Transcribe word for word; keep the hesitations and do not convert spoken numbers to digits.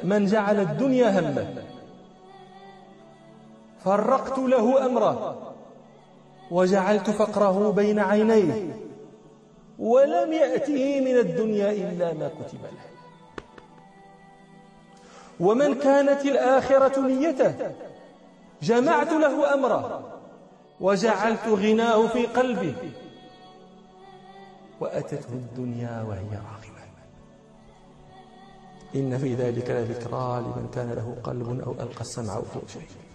من جعل الدنيا همه. فرقت له أمره وجعلت فقره بين عينيه، ولم يأته من الدنيا إلا ما كتب له. ومن كانت الآخرة نيته جمعت له أمره وجعلت غناه في قلبه، وأتته الدنيا وهي راغمة. إن في ذلك لذكرى لمن كان له قلب أو ألقى السمع وهو شهيد.